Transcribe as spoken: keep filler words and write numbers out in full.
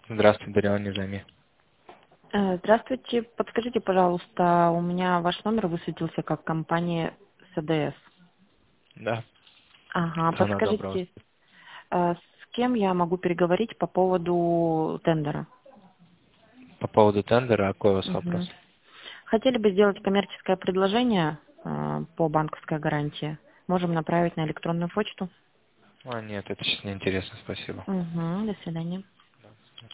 Здравствуйте, Дарион Низами. Э, Здравствуйте. Подскажите, пожалуйста, у меня ваш номер высветился как компания СДС. Да, Ага, она доброго. подскажите, э, с кем я могу переговорить по поводу тендера? По поводу тендера, какой у вас вопрос? Мгм. Хотели бы сделать коммерческое предложение э, по банковской гарантии. Можем направить на электронную почту. А, нет, это сейчас неинтересно, спасибо. Угу, до свидания.